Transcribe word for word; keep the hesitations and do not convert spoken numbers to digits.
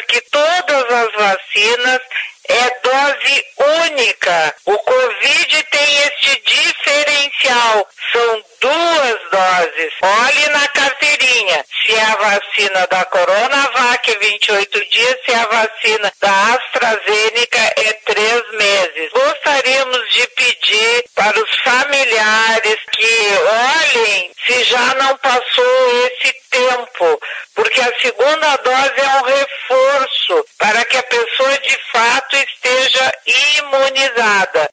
que todas as vacinas é dose única. O Covid tem este diferencial, são duas doses. Olhe na carteirinha, se é a vacina da Coronavac, vinte e oito dias, se é a vacina da AstraZeneca, é três meses. Gostaríamos de pedir para os familiares que olhem se já não passou esse tempo, porque a segunda dose é um reforço para que a pessoa de fato esteja imunizada.